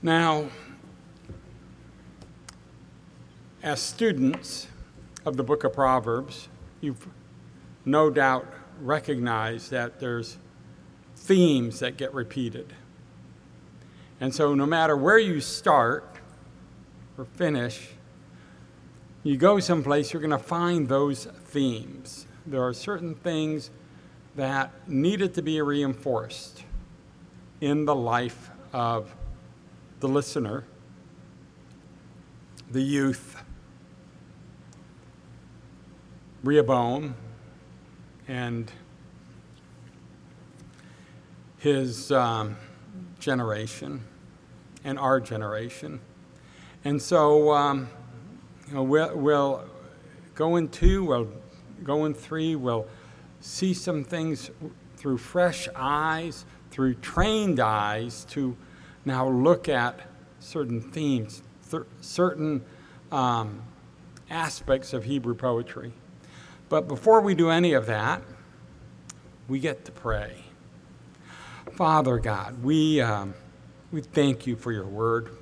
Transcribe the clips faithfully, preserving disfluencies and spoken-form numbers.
Now, as students of the book of Proverbs, you've no doubt recognized that there's themes that get repeated. And so no matter where you start or finish, you go someplace, you're going to find those themes. There are certain things that needed to be reinforced in the life of the listener, the youth, Rehoboam, and his um, generation, and our generation. And so um, you know, we'll, we'll go in two, we'll go in three, we'll see some things through fresh eyes, through trained eyes, to now look at certain themes, th- certain um, aspects of Hebrew poetry. But before we do any of that, we get to pray. Father God, we um, we thank you for your word.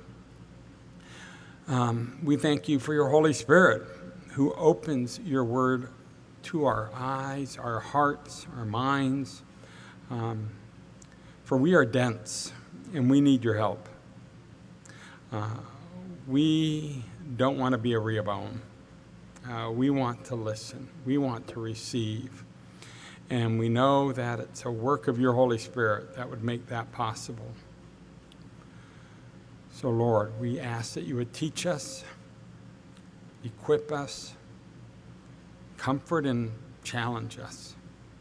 Um, we thank you for your Holy Spirit, who opens your word to our eyes, our hearts, our minds. Um, for we are dense, and we need your help. Uh, we don't want to be a Rehoboam. Uh, we want to listen. We want to receive. And we know that it's a work of your Holy Spirit that would make that possible. So, Lord, we ask that you would teach us, equip us, comfort and challenge us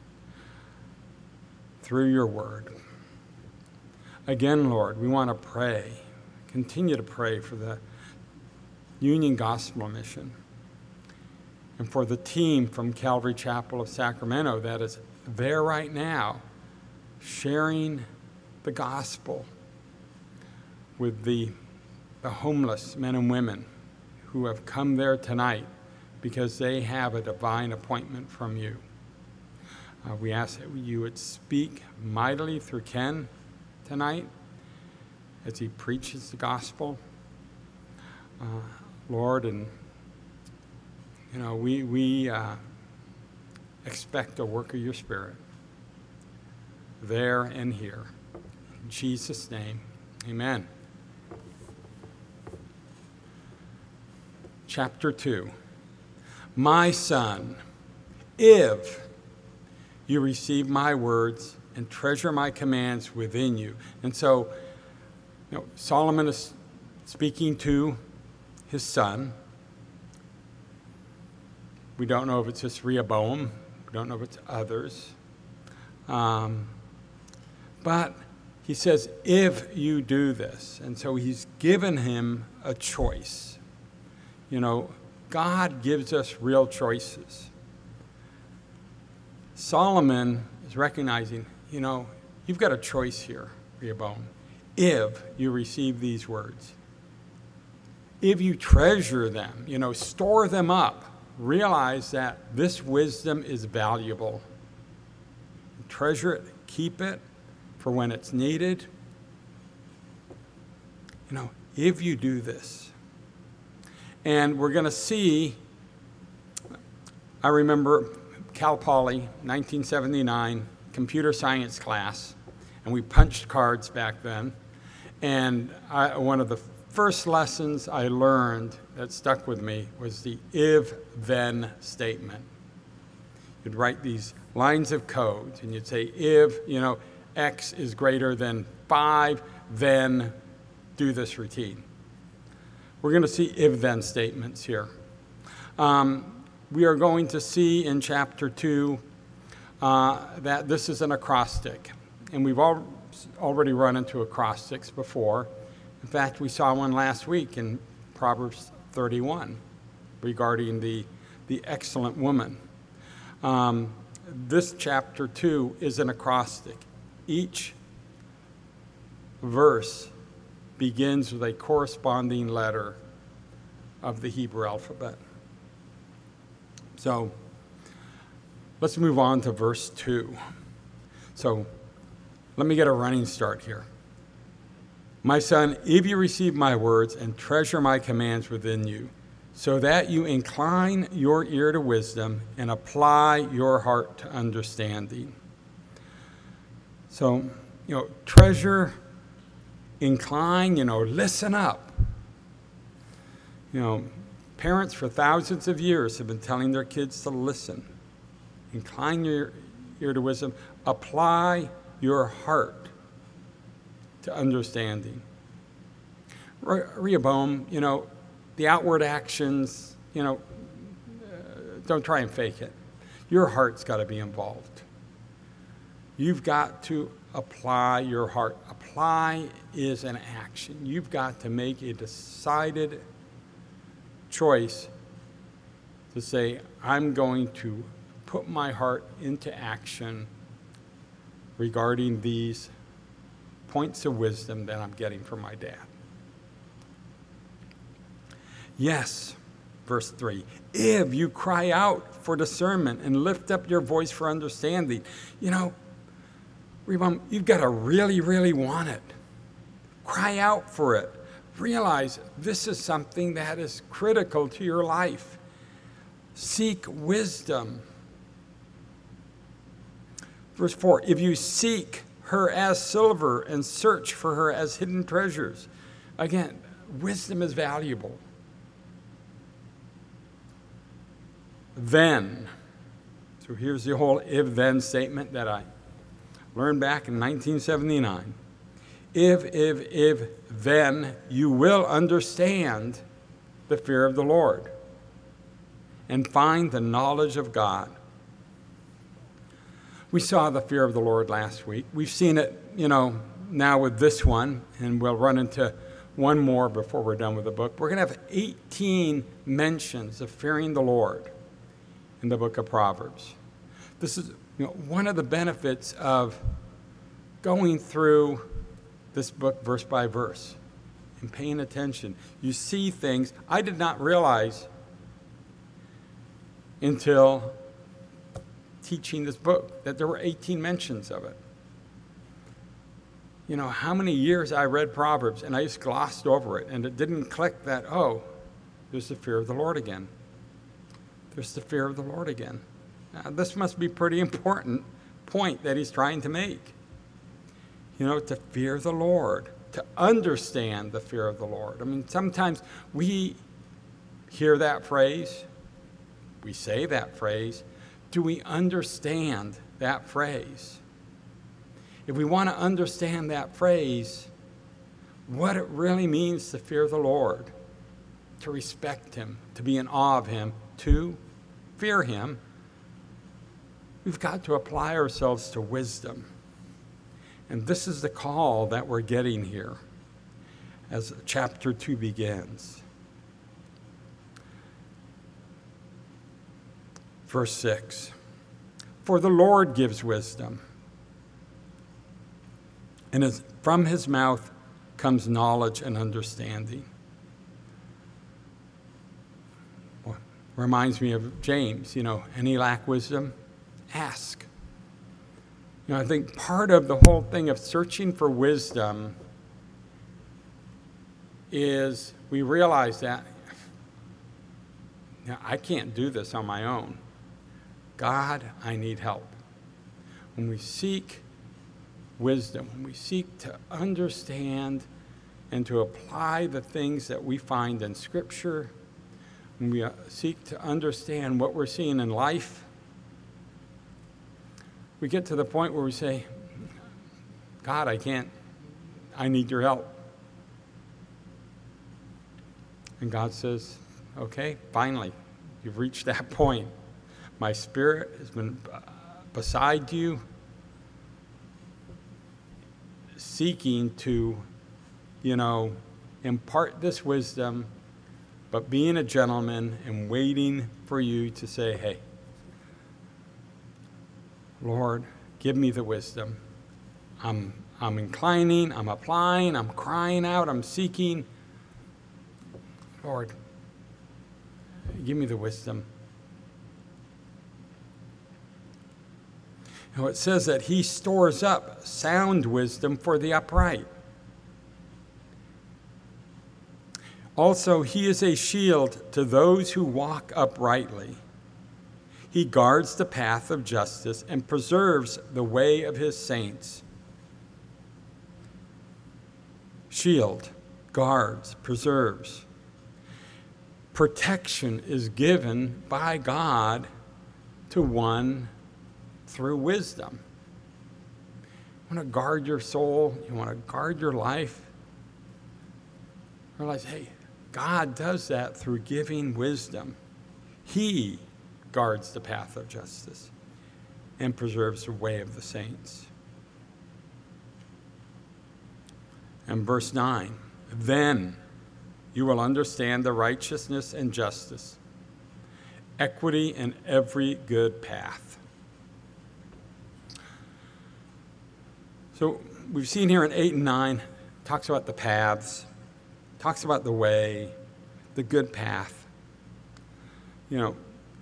through your word. Again, Lord, we want to pray, continue to pray for the Union Gospel Mission and for the team from Calvary Chapel of Sacramento that is there right now sharing the gospel with the, the homeless men and women who have come there tonight because they have a divine appointment from you. Uh, we ask that you would speak mightily through Ken tonight as he preaches the gospel. Uh, Lord, and you know, we, we uh, expect a work of your Spirit there and here. In Jesus' name, amen. Chapter two. My son, if you receive my words and treasure my commands within you. And so, you know, Solomon is speaking to his son. We don't know if it's just Rehoboam. We don't know if it's others. Um, but he says, if you do this. And so he's given him a choice. You know, God gives us real choices. Solomon is recognizing, you know, you've got a choice here, Rehoboam, if you receive these words. If you treasure them, you know, store them up. Realize that this wisdom is valuable. Treasure it, keep it for when it's needed. You know, if you do this. And we're going to see, I remember Cal Poly, nineteen seventy-nine, computer science class, and we punched cards back then. And I, one of the first lessons I learned that stuck with me was the if-then statement. You'd write these lines of code, and you'd say, if, you know, X is greater than five, then do this routine. We're going to see if-then statements here. Um, we are going to see in chapter two uh, that this is an acrostic, and we've all, already run into acrostics before. In fact, we saw one last week in Proverbs thirty-one regarding the, the excellent woman. Um, this chapter two is an acrostic. Each verse begins with a corresponding letter of the Hebrew alphabet. So let's move on to verse two. So let me get a running start here. My son, if you receive my words and treasure my commands within you, so that you incline your ear to wisdom and apply your heart to understanding. So, you know, treasure, incline, you know, listen up. You know, parents for thousands of years have been telling their kids to listen. Incline your ear to wisdom. Apply your heart to understanding. Re- Rehoboam, you know, the outward actions, you know, uh, don't try and fake it. Your heart's got to be involved. You've got to apply your heart. Apply is an action. You've got to make a decided choice to say, I'm going to put my heart into action regarding these points of wisdom that I'm getting from my dad. Yes, verse three, if you cry out for discernment and lift up your voice for understanding, you know, Rehoboam, you've got to really, really want it. Cry out for it. Realize this is something that is critical to your life. Seek wisdom. Verse four, if you seek her as silver and search for her as hidden treasures. Again, wisdom is valuable. Then, so here's the whole if-then statement that I learned back in nineteen seventy-nine. If, if, if, then you will understand the fear of the Lord and find the knowledge of God. We saw the fear of the Lord last week. We've seen it, you know, now with this one, and we'll run into one more before we're done with the book. We're going to have eighteen mentions of fearing the Lord in the book of Proverbs. This is, you know, one of the benefits of going through this book verse by verse and paying attention. You see things I did not realize until teaching this book, that there were eighteen mentions of it. You know, how many years I read Proverbs and I just glossed over it and it didn't click that, oh, there's the fear of the Lord again. There's the fear of the Lord again. Now, this must be a pretty important point that he's trying to make. You know, to fear the Lord, to understand the fear of the Lord. I mean, sometimes we hear that phrase, we say that phrase. Do we understand that phrase? If we want to understand that phrase, what it really means to fear the Lord, to respect him, to be in awe of him, to fear him, we've got to apply ourselves to wisdom. And this is the call that we're getting here as chapter two begins. Verse six, for the Lord gives wisdom, and as from his mouth comes knowledge and understanding. Well, reminds me of James, you know, any lack wisdom? Ask. You know, I think part of the whole thing of searching for wisdom is we realize that, you know, I can't do this on my own. God, I need help. When we seek wisdom, when we seek to understand and to apply the things that we find in Scripture, when we seek to understand what we're seeing in life, we get to the point where we say, God, I can't, I need your help. And God says, okay, finally, you've reached that point. My Spirit has been beside you, seeking to, you know, impart this wisdom, but being a gentleman and waiting for you to say, hey, Lord, give me the wisdom. I'm, I'm inclining, I'm applying, I'm crying out, I'm seeking. Lord, give me the wisdom. Now it says that he stores up sound wisdom for the upright. Also, he is a shield to those who walk uprightly. He guards the path of justice and preserves the way of his saints. Shield, guards, preserves. Protection is given by God to one through wisdom. You want to guard your soul? You want to guard your life? Realize, hey, God does that through giving wisdom. He guards the path of justice and preserves the way of the saints. And verse nine, then you will understand the righteousness and justice, equity in every good path. So we've seen here in eight and nine, talks about the paths, talks about the way, the good path. You know,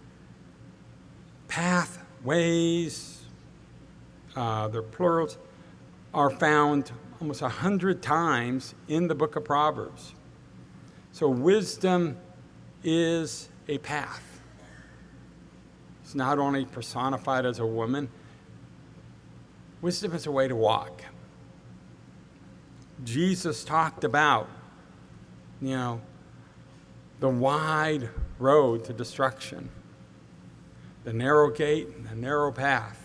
path, ways, uh, they're plurals, are found almost a hundred times in the book of Proverbs. So wisdom is a path. It's not only personified as a woman. Wisdom is a way to walk. Jesus talked about, you know, the wide road to destruction, the narrow gate and the narrow path.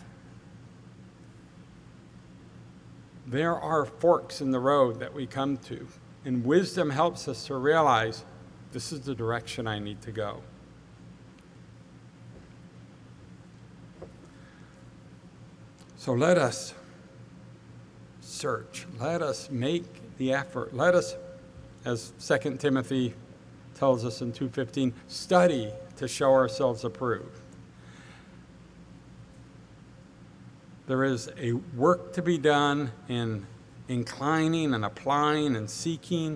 There are forks in the road that we come to, and wisdom helps us to realize this is the direction I need to go. So let us search. Let us make the effort. Let us, as Second Timothy tells us in two fifteen, study to show ourselves approved. There is a work to be done in inclining and applying and seeking.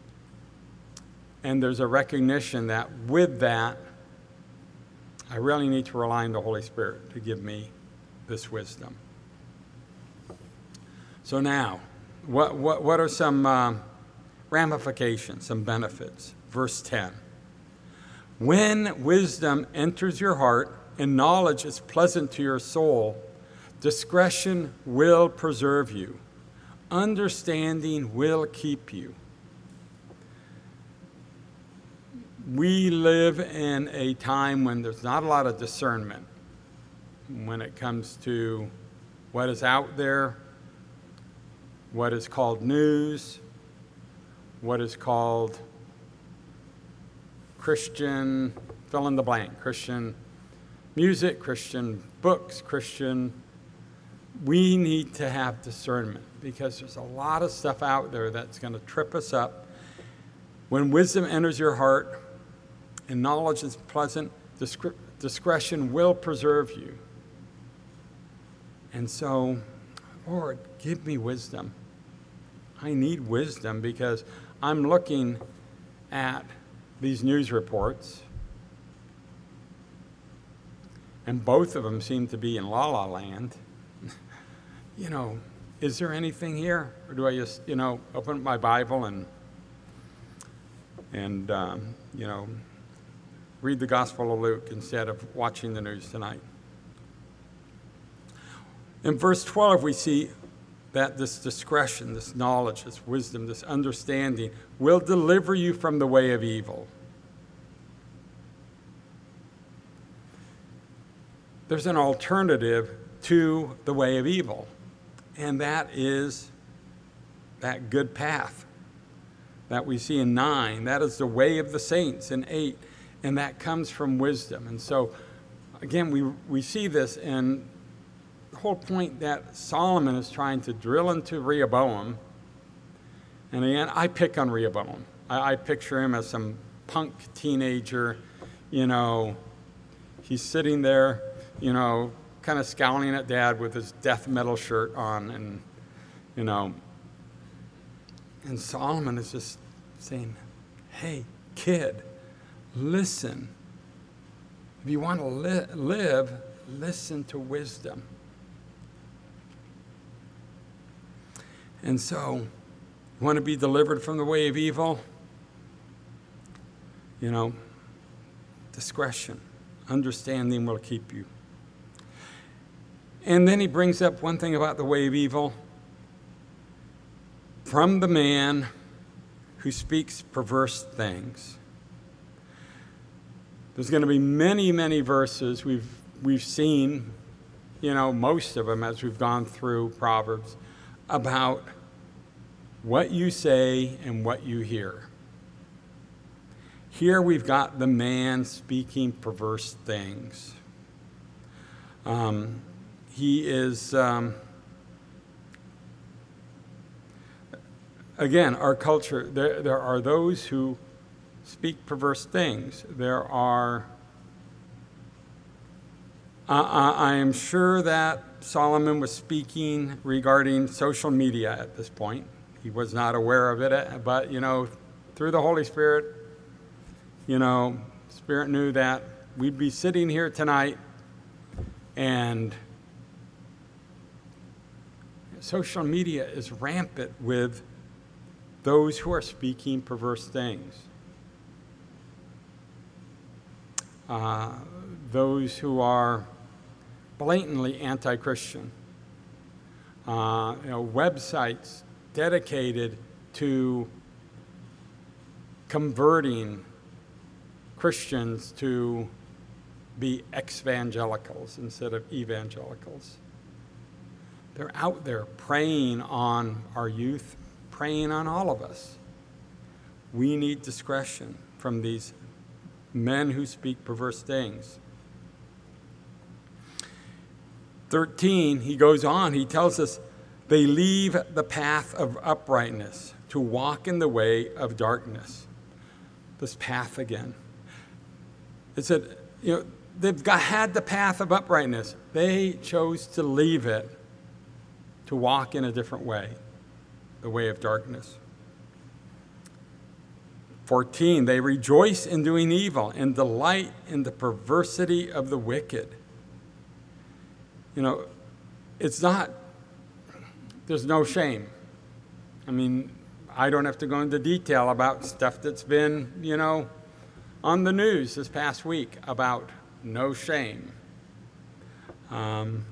And there's a recognition that with that, I really need to rely on the Holy Spirit to give me this wisdom. So now, what, what, what are some uh, ramifications, some benefits? Verse ten. When wisdom enters your heart and knowledge is pleasant to your soul, discretion will preserve you. Understanding will keep you. We live in a time when there's not a lot of discernment when it comes to what is out there, what is called news, what is called Christian, fill in the blank, Christian music, Christian books, Christian. We need to have discernment because there's a lot of stuff out there that's going to trip us up. When wisdom enters your heart and knowledge is pleasant, discre- discretion will preserve you. And so, Lord, give me wisdom. I need wisdom because I'm looking at these news reports, and both of them seem to be in la la land. You know, is there anything here? Or do I just, you know, open up my Bible and, and um, you know, read the Gospel of Luke instead of watching the news tonight? In verse twelve, we see that this discretion, this knowledge, this wisdom, this understanding will deliver you from the way of evil. There's an alternative to the way of evil, and that is that good path that we see in nine. That is the way of the saints in eight, and that comes from wisdom. And so, again, we, we see this in the whole point that Solomon is trying to drill into Rehoboam. And again, I pick on Rehoboam. I, I picture him as some punk teenager, you know, he's sitting there, you know, kind of scowling at Dad with his death metal shirt on, and, you know, and Solomon is just saying, hey, kid, listen. If you want to li- live, listen to wisdom. And so, you want to be delivered from the way of evil? You know, discretion, understanding will keep you. And then he brings up one thing about the way of evil. From the man who speaks perverse things. There's going to be many, many verses we've we've seen, you know, most of them as we've gone through Proverbs, about what you say and what you hear. Here we've got the man speaking perverse things. Um, he is, um, again, our culture, there, there are those who speak perverse things. There are, uh, I am sure that Solomon was speaking regarding social media at this point. He was not aware of it, but, you know, through the Holy Spirit, you know, Spirit knew that we'd be sitting here tonight and social media is rampant with those who are speaking perverse things. Uh, those who are blatantly anti-Christian. Uh, you know, websites dedicated to converting Christians to be ex-evangelicals instead of evangelicals. They're out there preying on our youth, preying on all of us. We need discretion from these men who speak perverse things. thirteen, he goes on, he tells us, they leave the path of uprightness to walk in the way of darkness. This path again. It said, you know, they've got, had the path of uprightness. They chose to leave it to walk in a different way, the way of darkness. fourteen, they rejoice in doing evil and delight in the perversity of the wicked. You know, it's not, there's no shame. I mean, I don't have to go into detail about stuff that's been, you know, on the news this past week about no shame. Um,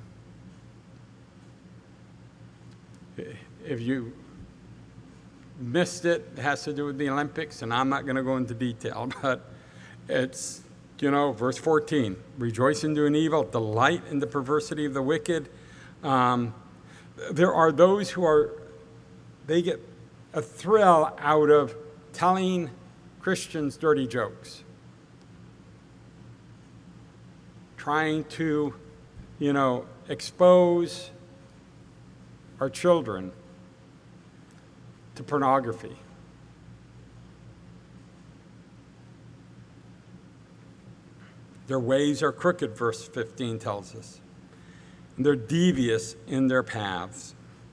if you missed it, it has to do with the Olympics, and I'm not going to go into detail, but it's, you know, verse fourteen, rejoice in doing evil, delight in the perversity of the wicked. Um, there are those who are, they get a thrill out of telling Christians dirty jokes, trying to, you know, expose our children to pornography. Their ways are crooked, verse fifteen tells us, and they're devious in their paths.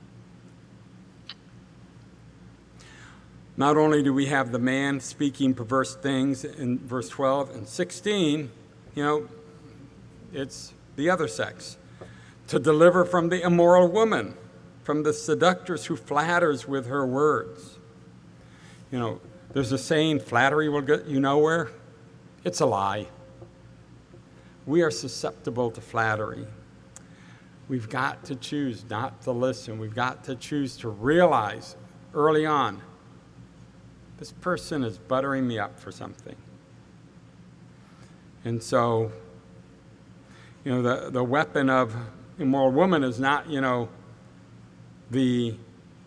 Not only do we have the man speaking perverse things in verse twelve and sixteen, you know, it's the other sex. To deliver from the immoral woman, from the seductress who flatters with her words. You know, there's a saying, flattery will get you nowhere. It's a lie. We are susceptible to flattery. We've got to choose not to listen. We've got to choose to realize early on, this person is buttering me up for something. And so, you know, the, the weapon of immoral woman is not, you know, the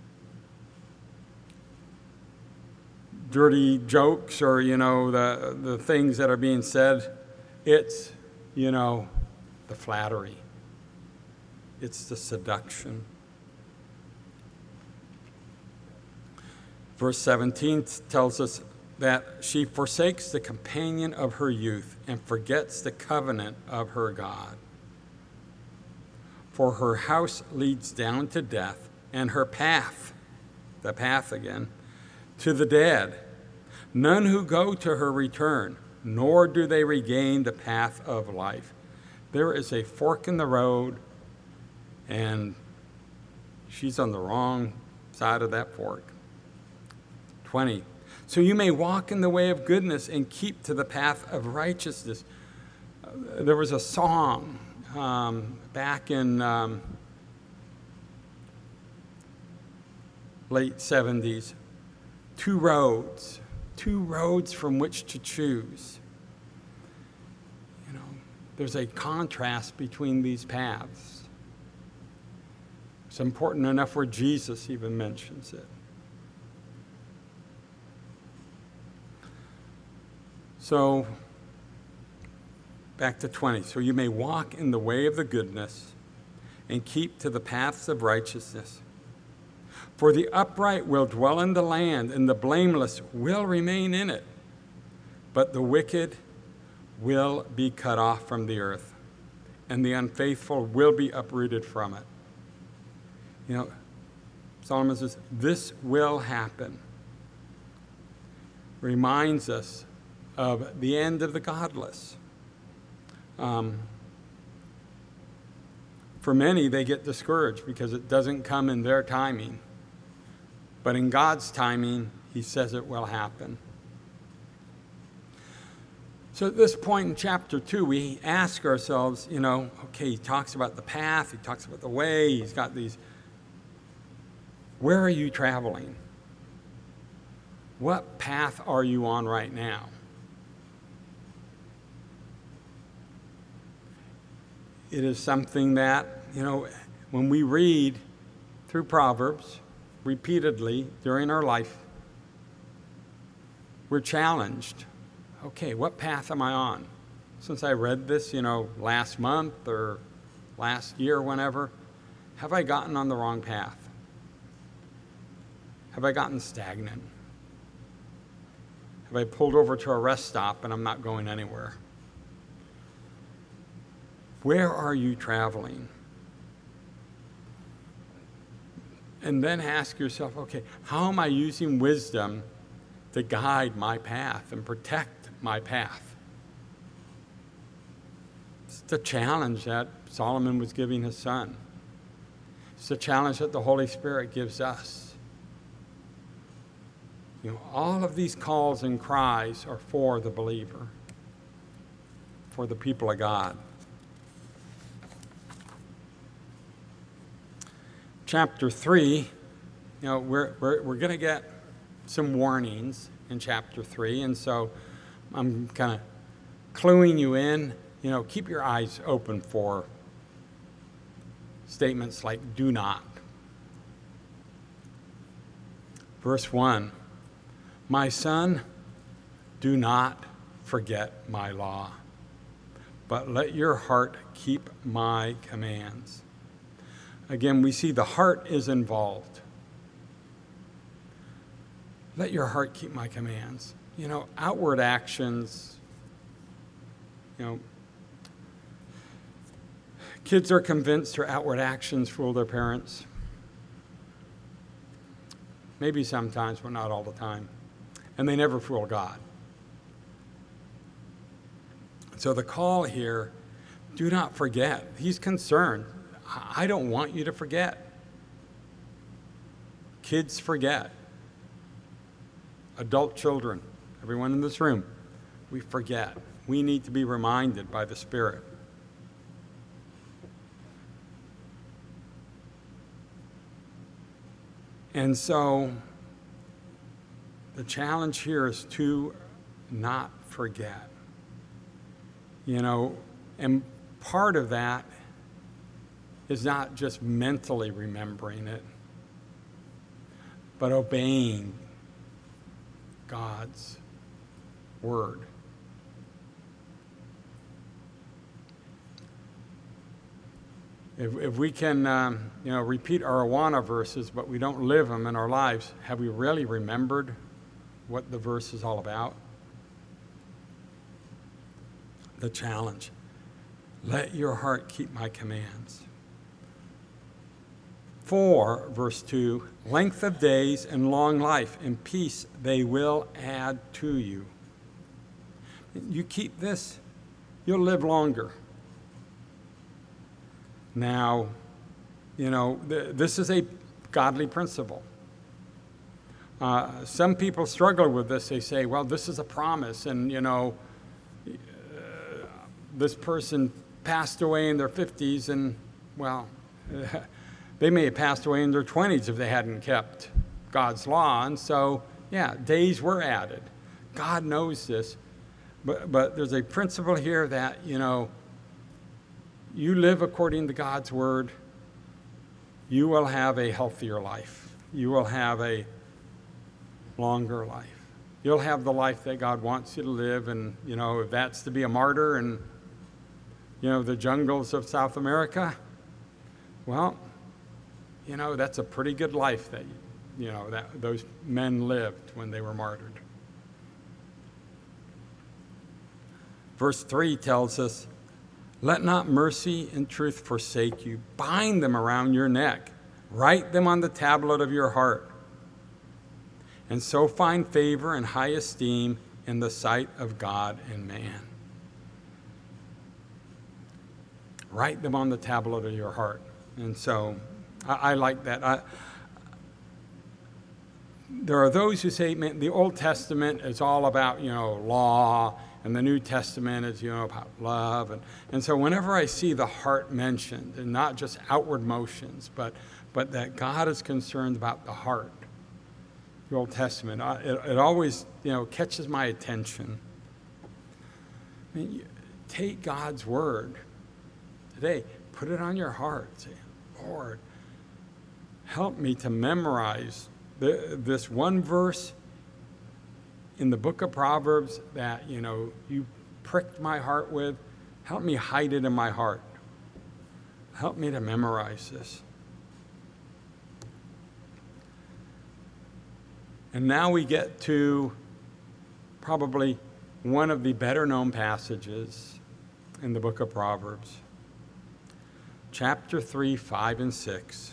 dirty jokes or, you know, the, the things that are being said. It's, you know, the flattery. It's the seduction. Verse seventeen tells us that she forsakes the companion of her youth and forgets the covenant of her God. For her house leads down to death, and her path, the path again, to the dead. None who go to her return, nor do they regain the path of life. There is a fork in the road, and she's on the wrong side of that fork. twenty. so you may walk in the way of goodness and keep to the path of righteousness. Uh, there was a song um, back in um, late seventies, two roads, two roads from which to choose. You know, there's a contrast between these paths. It's important enough where Jesus even mentions it. So, back to twenty. So you may walk in the way of the goodness and keep to the paths of righteousness. For the upright will dwell in the land, and the blameless will remain in it. But the wicked will be cut off from the earth, and the unfaithful will be uprooted from it. You know, Solomon says, this will happen. Reminds us of the end of the godless. Um, for many, they get discouraged because it doesn't come in their timing. But in God's timing, he says it will happen. So at this point in chapter two, we ask ourselves, you know, okay, he talks about the path, he talks about the way, he's got these. Where are you traveling? What path are you on right now? It is something that, you know, when we read through Proverbs repeatedly during our life, we're challenged. Okay, what path am I on? Since I read this, you know, last month or last year, whenever, have I gotten on the wrong path? Have I gotten stagnant? Have I pulled over to a rest stop and I'm not going anywhere? Where are you traveling? And then ask yourself, okay, how am I using wisdom to guide my path and protect my path? It's the challenge that Solomon was giving his son. It's the challenge that the Holy Spirit gives us. You know, all of these calls and cries are for the believer, for the people of God. Chapter three, you know, we're, we're, we're going to get some warnings in chapter three, and so I'm kind of cluing you in, you know, keep your eyes open for statements like do not. Verse one, my son, do not forget my law, but let your heart keep my commands. Again, we see the heart is involved. Let your heart keep my commands. You know, outward actions, you know, kids are convinced their outward actions fool their parents. Maybe sometimes, but not all the time. And they never fool God. So the call here, do not forget. He's concerned. I don't want you to forget. Kids forget. Adult children, everyone in this room, we forget. We need to be reminded by the Spirit. And so the challenge here is to not forget. You know, and part of that is not just mentally remembering it, but obeying God's word. If, if we can, um, you know, repeat our Awana verses, but we don't live them in our lives, have we really remembered what the verse is all about? The challenge. Let your heart keep my commands. For, verse two, length of days and long life and peace they will add to you. You keep this, you'll live longer. Now, you know, th- this is a godly principle. Uh, some people struggle with this. They say, well, this is a promise, and, you know, uh, this person passed away in their fifties, and, well, they may have passed away in their twenties if they hadn't kept God's law. And so, yeah, days were added. God knows this. But, but there's a principle here that, you know, you live according to God's word, you will have a healthier life. You will have a longer life. You'll have the life that God wants you to live. And, you know, if that's to be a martyr in, you know, the jungles of South America, well, you know, that's a pretty good life that, you know, that those men lived when they were martyred. Verse three tells us, let not mercy and truth forsake you. Bind them around your neck. Write them on the tablet of your heart. And so find favor and high esteem in the sight of God and man. Write them on the tablet of your heart. And so I, I like that. I, there are those who say, man, the Old Testament is all about, you know, law, and the New Testament is, you know, about love. And, and so whenever I see the heart mentioned, and not just outward motions, but, but that God is concerned about the heart, the Old Testament, I, it, it always, you know, catches my attention. I mean, you take God's word today, put it on your heart. Say, Lord, help me to memorize the, this one verse in the book of Proverbs that, you know, you pricked my heart with. Help me hide it in my heart. Help me to memorize this. And now we get to probably one of the better known passages in the book of Proverbs. Chapter three, five, and six.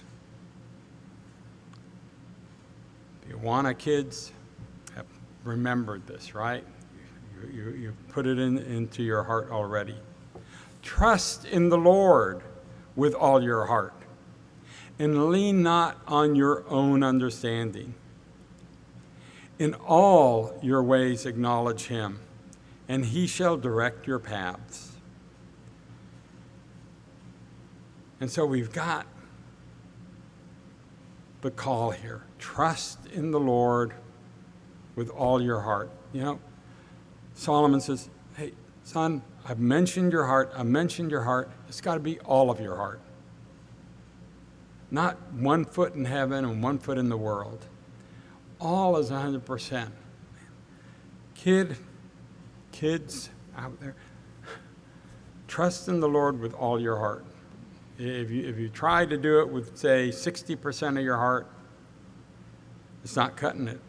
If you want to, kids, have remembered this, right? You, you, you put it in, into your heart already. Trust in the Lord with all your heart, and lean not on your own understanding. In all your ways acknowledge him, and he shall direct your paths. And so we've got the call here. Trust in the Lord with all your heart. You know, Solomon says, hey, son, I've mentioned your heart. I've mentioned your heart. It's got to be all of your heart. Not one foot in heaven and one foot in the world. All is one hundred percent. Kid, kids out there, trust in the Lord with all your heart. If you, if you try to do it with, say, sixty percent of your heart, it's not cutting it.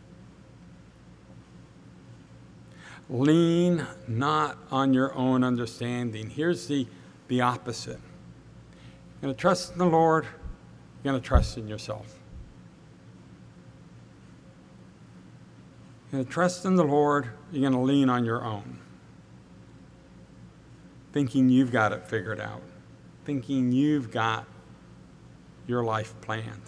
Lean not on your own understanding. Here's the, the opposite. You're going to trust in the Lord, you're going to trust in yourself. You're going to trust in the Lord, you're going to lean on your own, thinking you've got it figured out, thinking you've got your life planned.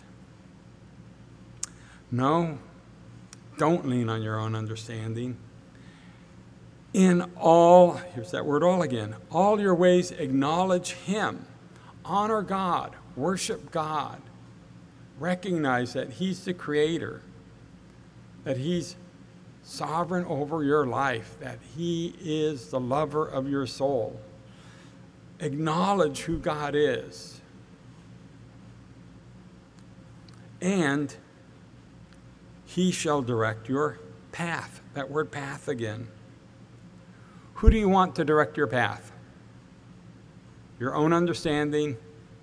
No, don't lean on your own understanding. In all, here's that word all again, all your ways acknowledge him. Honor God, worship God. Recognize that he's the creator, that he's sovereign over your life, that he is the lover of your soul. Acknowledge who God is. And he shall direct your path. That word path again. Who do you want to direct your path? Your own understanding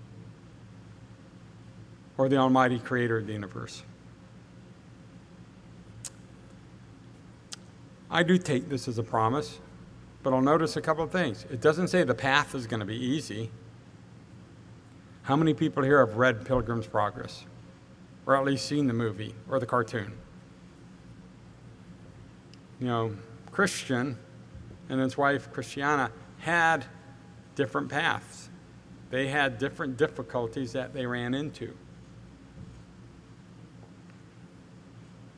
or the Almighty Creator of the universe? I do take this as a promise, but I'll notice a couple of things. It doesn't say the path is going to be easy. How many people here have read Pilgrim's Progress? Or at least seen the movie or the cartoon? You know, Christian and his wife Christiana had different paths. They had different difficulties that they ran into.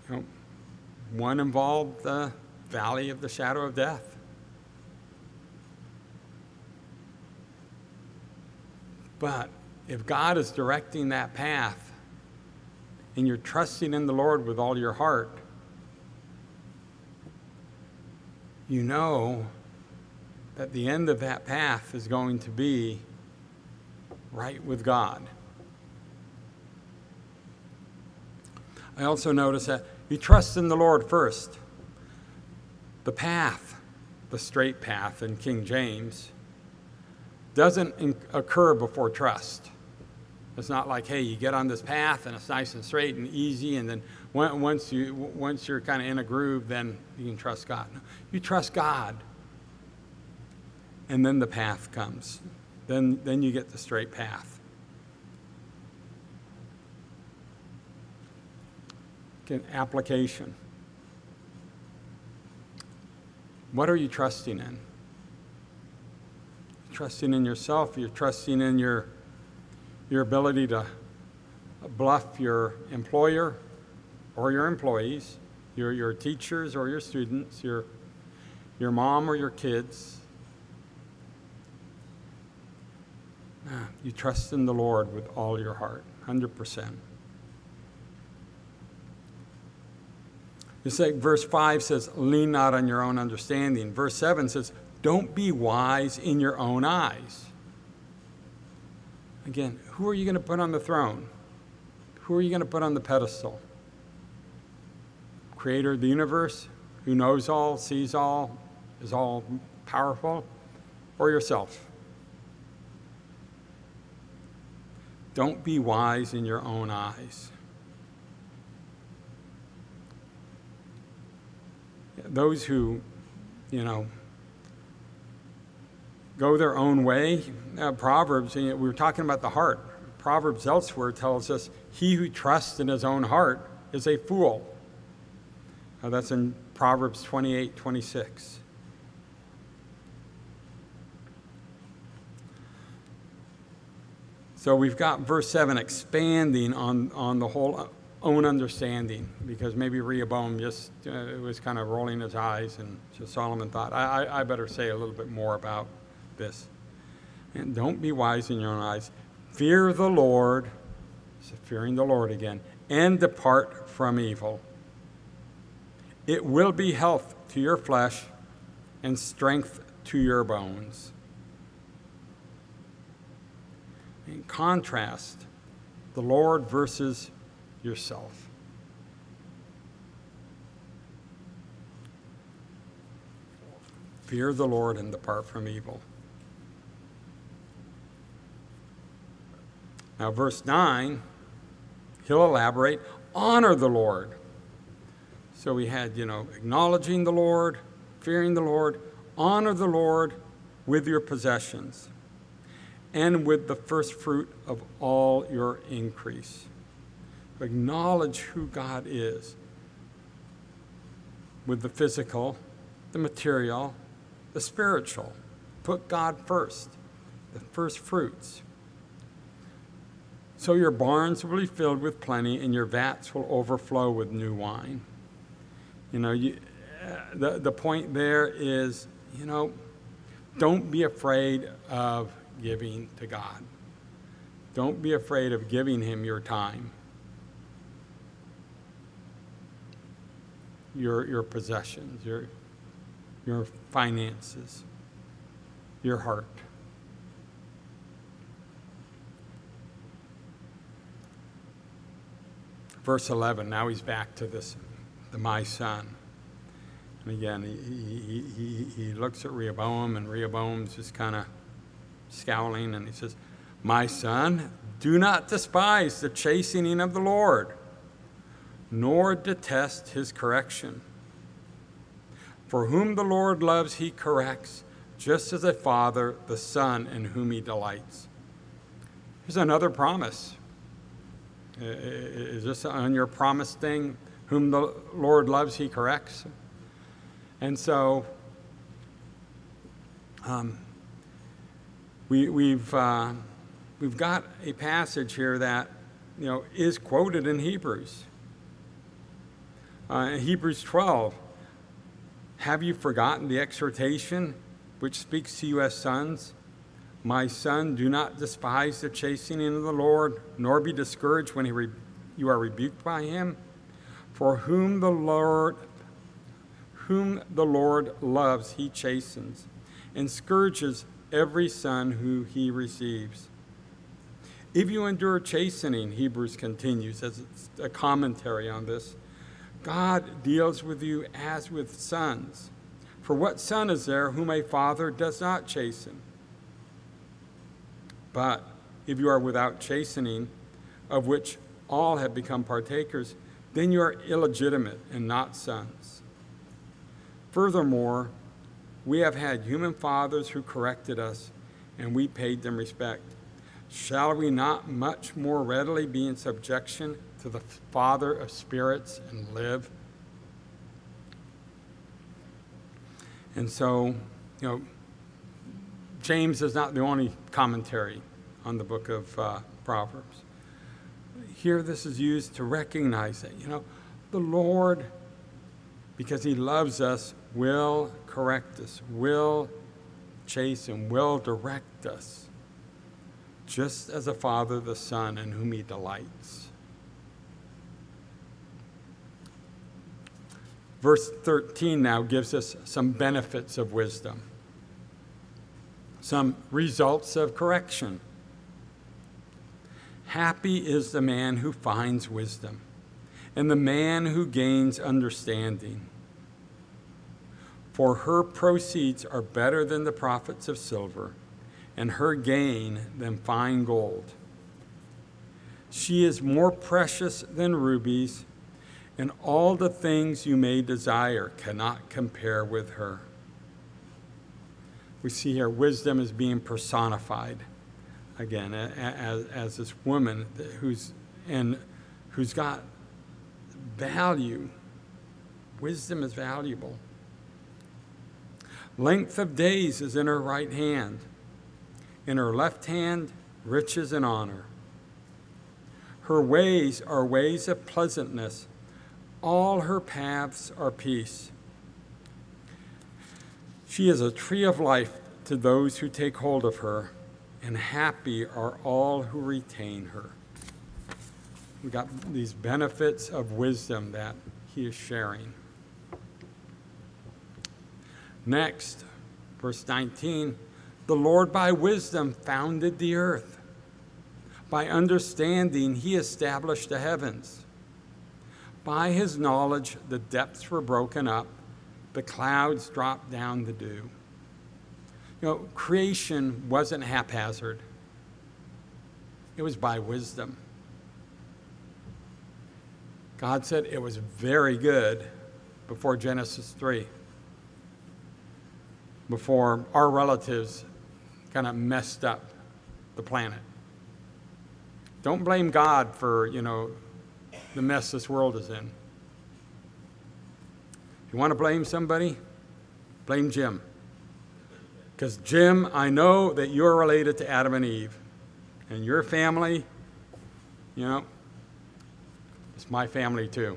You know, one involved the valley of the shadow of death. But if God is directing that path and you're trusting in the Lord with all your heart, you know that the end of that path is going to be right with God. I also notice that you trust in the Lord first. The path, the straight path in King James, doesn't in- occur before trust. It's not like, hey, you get on this path and it's nice and straight and easy, and then once you once you're kind of in a groove, then you can trust God. No, you trust God, and then the path comes. Then then you get the straight path. Okay, application. What are you trusting in? You're trusting in yourself. You're trusting in your your ability to bluff your employer or your employees, your your teachers or your students, your your mom or your kids. No, you trust in the Lord with all your heart, one hundred percent. You say, verse five says, lean not on your own understanding. Verse seven says, don't be wise in your own eyes. Again, who are you going to put on the throne? Who are you going to put on the pedestal? Creator of the universe, who knows all, sees all, is all powerful, or yourself? Don't be wise in your own eyes. Those who, you know, go their own way. Uh, Proverbs, we were talking about the heart. Proverbs elsewhere tells us, he who trusts in his own heart is a fool. Uh, that's in Proverbs twenty-eight twenty-six. So we've got verse seven expanding on, on the whole own understanding, because maybe Rehoboam just uh, was kind of rolling his eyes, and so Solomon thought, I, I, I better say a little bit more about this. And don't be wise in your own eyes. Fear the Lord, so fearing the Lord again, and depart from evil. It will be health to your flesh and strength to your bones. In contrast, the Lord versus yourself. Fear the Lord and depart from evil. Now, verse nine, he'll elaborate, honor the Lord. So we had, you know, acknowledging the Lord, fearing the Lord, honor the Lord with your possessions and with the first fruit of all your increase. Acknowledge who God is with the physical, the material, the spiritual. Put God first, the first fruits. So your barns will be filled with plenty, and your vats will overflow with new wine. You know, you, uh, the, the point there is, you know, don't be afraid of giving to God. Don't be afraid of giving him your time, your your possessions, your your finances, your heart. Verse eleven, now he's back to this, the my son. And again, he, he, he, he looks at Rehoboam, and Rehoboam's just kind of scowling, and he says, my son, do not despise the chastening of the Lord, nor detest his correction. For whom the Lord loves, he corrects, just as a father the son in whom he delights. Here's another promise. Is this on your promise thing? Whom the Lord loves, he corrects. And so um, we, we've uh, we've got a passage here that, you know, is quoted in Hebrews. Uh, in Hebrews twelve, have you forgotten the exhortation which speaks to you as sons? My son, do not despise the chastening of the Lord, nor be discouraged when he re- you are rebuked by him. For whom the Lord, whom the Lord loves, he chastens, and scourges every son who he receives. If you endure chastening, Hebrews continues as a commentary on this, God deals with you as with sons. For what son is there whom a father does not chasten? But if you are without chastening, of which all have become partakers, then you are illegitimate and not sons. Furthermore, we have had human fathers who corrected us, and we paid them respect. Shall we not much more readily be in subjection to the Father of spirits and live? And so, you know, James is not the only commentary on the book of uh, Proverbs. Here this is used to recognize that, you know, the Lord, because he loves us, will correct us, will chasten, will direct us, just as a father the son in whom he delights. Verse thirteen now gives us some benefits of wisdom, some results of correction. Happy is the man who finds wisdom, and the man who gains understanding. For her proceeds are better than the profits of silver, and her gain than fine gold. She is more precious than rubies, and all the things you may desire cannot compare with her. We see here wisdom is being personified again as, as this woman who's and who's got value. Wisdom is valuable. Length of days is in her right hand. In her left hand, riches and honor. Her ways are ways of pleasantness. All her paths are peace. She is a tree of life to those who take hold of her, and happy are all who retain her. We got these benefits of wisdom that he is sharing. Next, verse nineteen, the Lord by wisdom founded the earth. By understanding, he established the heavens. By his knowledge, the depths were broken up, the clouds dropped down the dew. You know, creation wasn't haphazard. It was by wisdom. God said it was very good before Genesis three, before our relatives kind of messed up the planet. Don't blame God for, you know, the mess this world is in. If you want to blame somebody, blame Jim. Because Jim, I know that you're related to Adam and Eve. And your family, you know, it's my family too.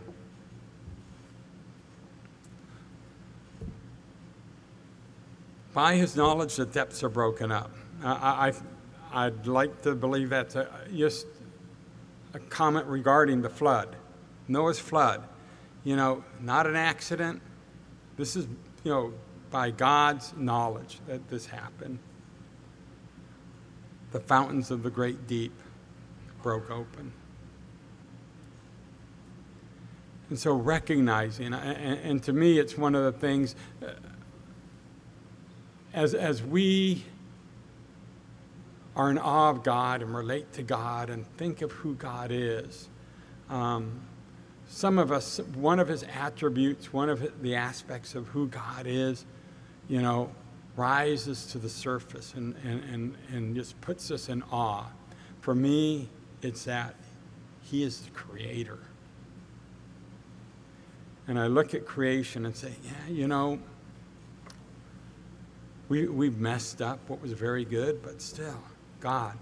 By his knowledge, the depths are broken up. I, I, I'd like to believe that's a, just a comment regarding the flood. Noah's flood, you know, not an accident. This is, you know, by God's knowledge that this happened. The fountains of the great deep broke open. And so recognizing, and, and to me it's one of the things, uh, as, as we are in awe of God and relate to God and think of who God is, um, some of us, one of his attributes, one of the aspects of who God is, you know, rises to the surface and, and, and, and just puts us in awe. For me, it's that he is the creator. And I look at creation and say, yeah, you know, we, we've messed up what was very good, but still, God.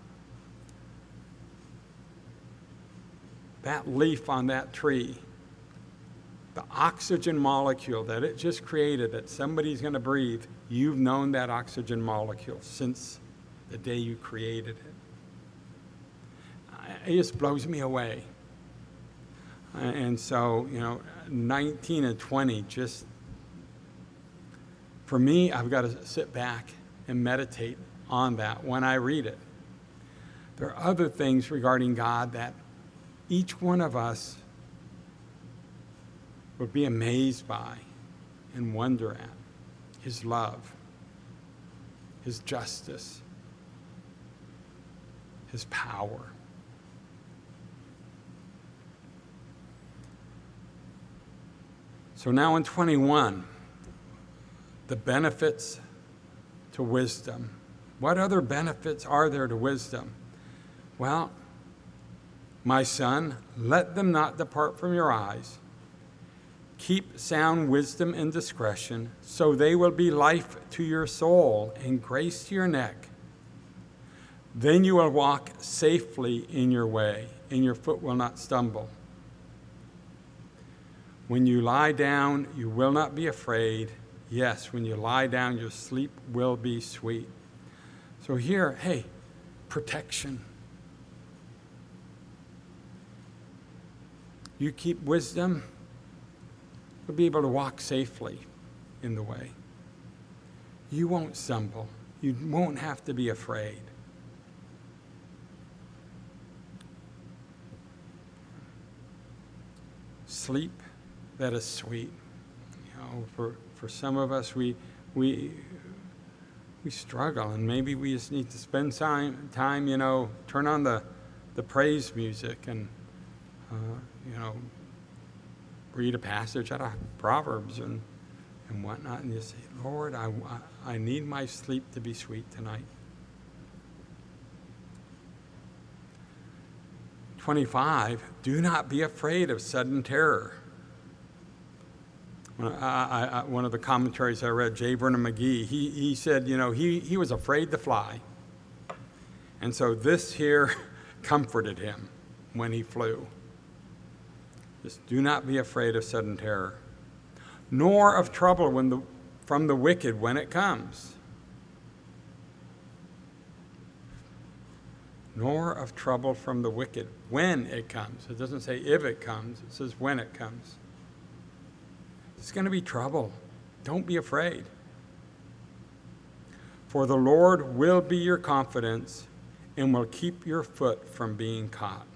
That leaf on that tree The oxygen molecule that it just created that somebody's going to breathe, you've known that oxygen molecule since the day you created it. It just blows me away. And so, you know, nineteen and twenty, just, for me, I've got to sit back and meditate on that when I read it. There are other things regarding God that each one of us would be amazed by and wonder at. His love, his justice, his power. So now in twenty-one, the benefits to wisdom. What other benefits are there to wisdom? Well, my son, let them not depart from your eyes. Keep sound wisdom and discretion, so they will be life to your soul and grace to your neck. Then you will walk safely in your way, and your foot will not stumble. When you lie down, you will not be afraid. Yes, when you lie down, your sleep will be sweet. So here, hey, protection. You keep wisdom, you'll be able to walk safely in the way. You won't stumble. You won't have to be afraid. Sleep that is sweet. You know, for, for some of us, we we we struggle, and maybe we just need to spend time, time you know, turn on the, the praise music and, uh, you know, read a passage out of Proverbs and, and whatnot, and you say, Lord, I, I need my sleep to be sweet tonight. twenty-five, do not be afraid of sudden terror. I, I, I, one of the commentaries I read, J. Vernon McGee, he, he said, you know, he, he was afraid to fly. And so this here comforted him when he flew. Just do not be afraid of sudden terror, nor of trouble when the, from the wicked when it comes. Nor of trouble from the wicked when it comes. It doesn't say if it comes, it says when it comes. It's going to be trouble. Don't be afraid. For the Lord will be your confidence and will keep your foot from being caught.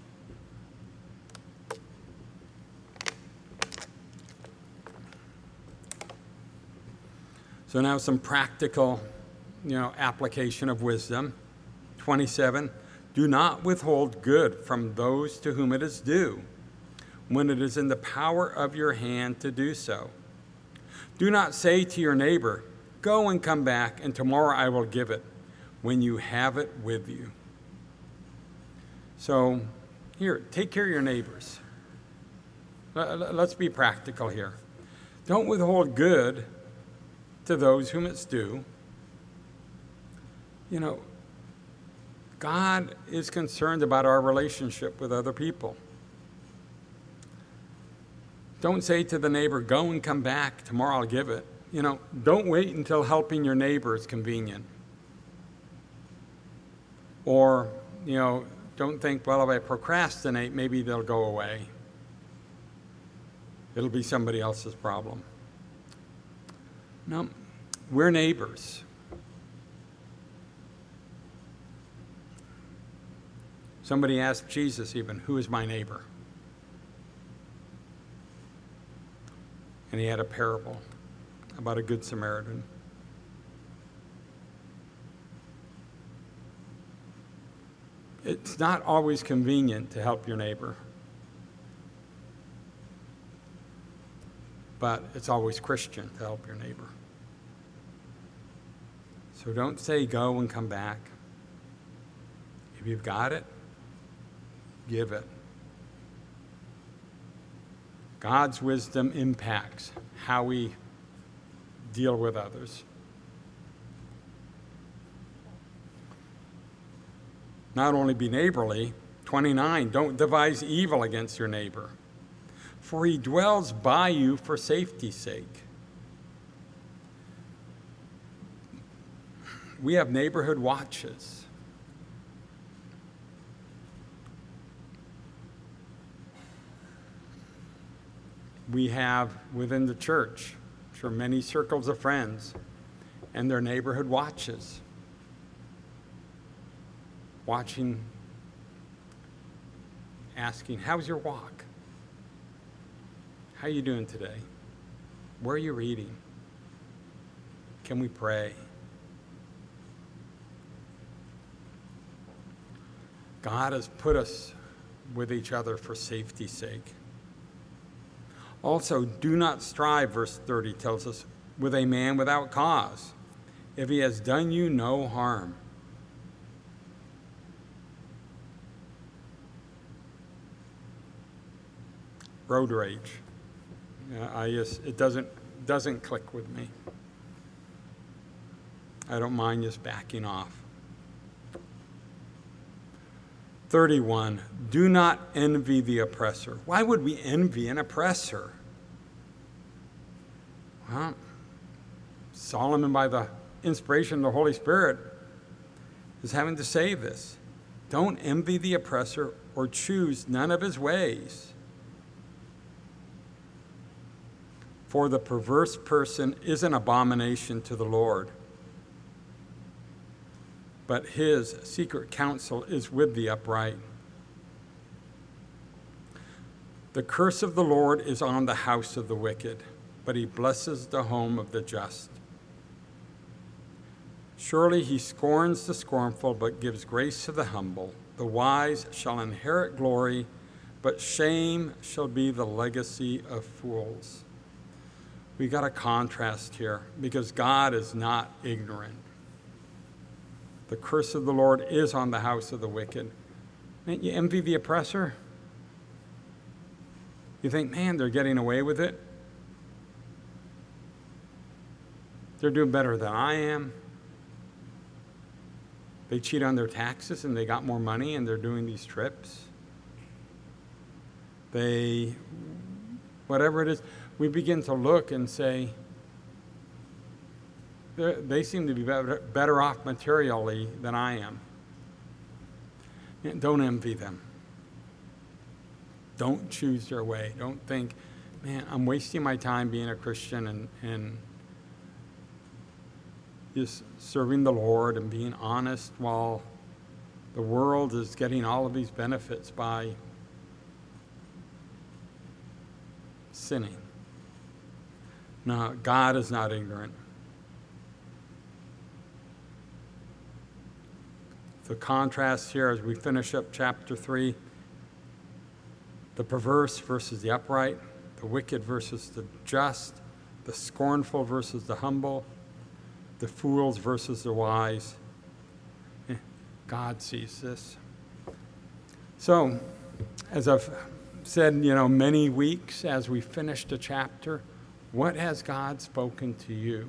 So now some practical, you know, application of wisdom. twenty-seven, do not withhold good from those to whom it is due, when it is in the power of your hand to do so. Do not say to your neighbor, go and come back, and tomorrow I will give it, when you have it with you. So here, take care of your neighbors. Let's be practical here. Don't withhold good to those whom it's due. You know, God is concerned about our relationship with other people. Don't say to the neighbor, go and come back, tomorrow I'll give it. You know, don't wait until helping your neighbor is convenient. Or, you know, don't think, well, if I procrastinate, maybe they'll go away. It'll be somebody else's problem. No, we're neighbors. Somebody asked Jesus even, who is my neighbor? And he had a parable about a good Samaritan. It's not always convenient to help your neighbor, but it's always Christian to help your neighbor. So don't say go and come back. If you've got it, give it. God's wisdom impacts how we deal with others. Not only be neighborly, twenty-nine, don't devise evil against your neighbor. for he dwells by you for safety's sake. We have neighborhood watches. We have within the church, I'm sure, many circles of friends and their neighborhood watches. Watching, asking, how's your walk? How are you doing today? Where are you reading? Can we pray? God has put us with each other for safety's sake. Also, do not strive, verse thirty tells us, with a man without cause, if he has done you no harm. Road rage. Yeah, I just, it doesn't, doesn't click with me. I don't mind just backing off. thirty-one, do not envy the oppressor. Why would we envy an oppressor? Well, Solomon, by the inspiration of the Holy Spirit, is having to say this. Don't envy the oppressor or choose none of his ways. For the perverse person is an abomination to the Lord, but his secret counsel is with the upright. The curse of the Lord is on the house of the wicked, but he blesses the home of the just. Surely he scorns the scornful, but gives grace to the humble. The wise shall inherit glory, but shame shall be the legacy of fools. We got a contrast here, because God is not ignorant. The curse of the Lord is on the house of the wicked. Man, you envy the oppressor? You think, man, they're getting away with it? They're doing better than I am. They cheat on their taxes and they got more money and they're doing these trips. They, whatever it is, we begin to look and say, they seem to be better, better off materially than I am. Don't envy them. Don't choose their way. Don't think, man, I'm wasting my time being a Christian and, and just serving the Lord and being honest while the world is getting all of these benefits by sinning. No, God is not ignorant. The contrast here as we finish up chapter three, the perverse versus the upright, the wicked versus the just, the scornful versus the humble, the fools versus the wise. God sees this. So, as I've said, you know, many weeks as we finished a chapter, what has God spoken to you?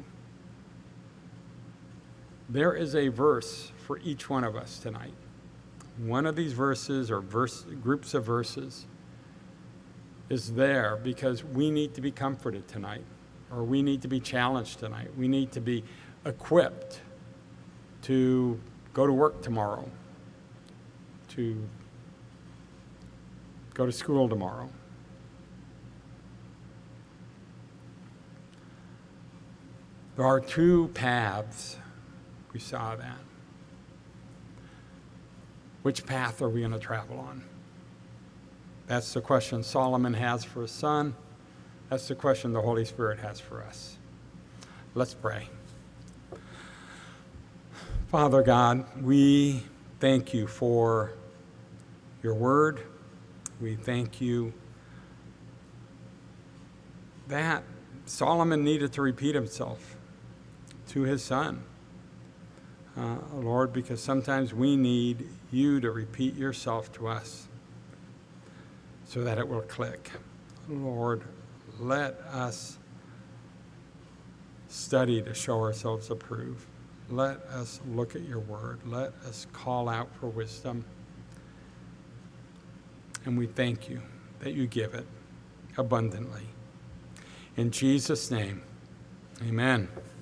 There is a verse for each one of us tonight. One of these verses or verse, groups of verses is there because we need to be comforted tonight, or we need to be challenged tonight. We need to be equipped to go to work tomorrow, to go to school tomorrow. There are two paths. We saw that. Which path are we going to travel on? That's the question Solomon has for his son. That's the question the Holy Spirit has for us. Let's pray. Father God, we thank you for your word. We thank you that Solomon needed to repeat himself to his son. Uh, Lord, because sometimes we need you to repeat yourself to us so that it will click. Lord, let us study to show ourselves approved. Let us look at your word. Let us call out for wisdom. And we thank you that you give it. abundantly. In Jesus' name, amen.